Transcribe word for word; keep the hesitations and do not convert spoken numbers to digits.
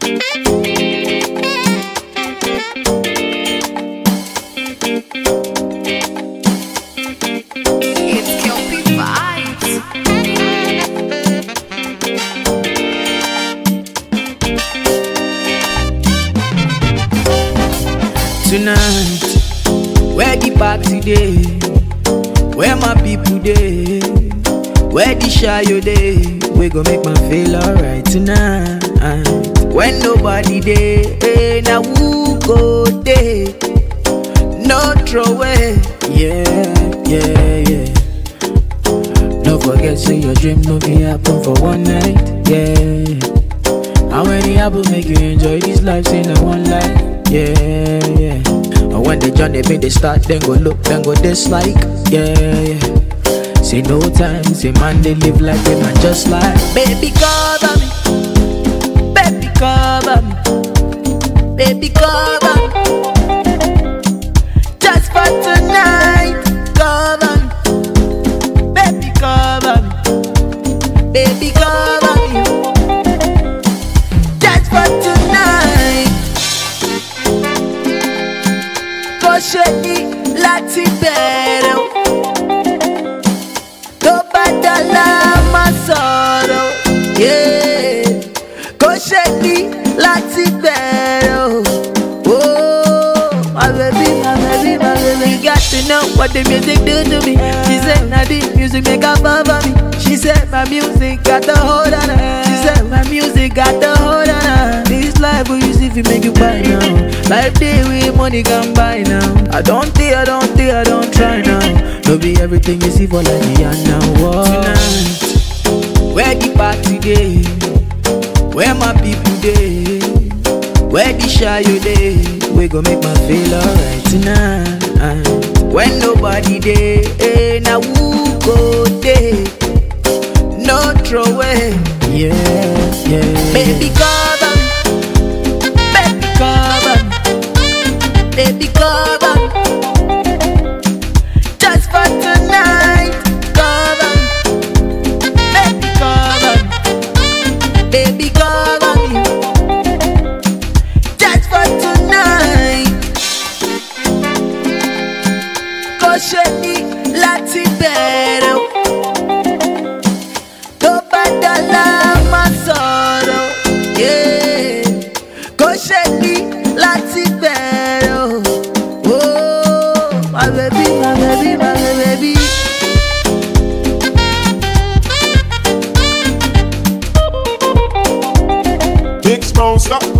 Tonight, where the party day? Where my people day? Where the shy you day? We gon' make my feel alright tonight. When nobody day, hey, now who go day? No throw away, yeah, yeah, yeah. No forget, say your dream no be happen for one night, yeah. How many apples make you enjoy this life, say no one life? Yeah, yeah. And when the journey make they start, then go look, then go dislike. Yeah, yeah. Say no time, say man they live like they man just like. Baby cover me, baby cover me, baby cover me. Just for tonight, cover me, baby cover me, baby cover me. Just for tonight. Shady láti bẹ̀rẹ̀ o, tó bá dọ́là má sọ̀rọ̀, yeah. Kò shady láti bẹ̀rẹ̀ o, oh, my baby, my baby, my baby. You got to know what the music do to me. She said, "Now the music make her fall for me." She said, "My music got the hold on her." She said, "My music got the hold on her." This life will use if you make you buy now. Life day with money can buy now. I don't think, I don't think, I don't try now. No be everything you see for like me and now. Whoa. Tonight, where the party day? Where my people day? Where the shy you day? We gon' make my feel alright tonight. When nobody day, hey, now who go day? No throw away, yeah, yeah. Baby cover me, baby cover me, baby cover me. Just for tonight, cover me, baby cover me, baby cover me. Just for tonight. Kò shady láti bẹ̀rẹ̀ o, tó bá dọ́là má sọ̀rọ̀, yeah. Kò shady láti bẹ̀rẹ̀ o, oh, my baby, my baby, my baby. Big Smoke, stop.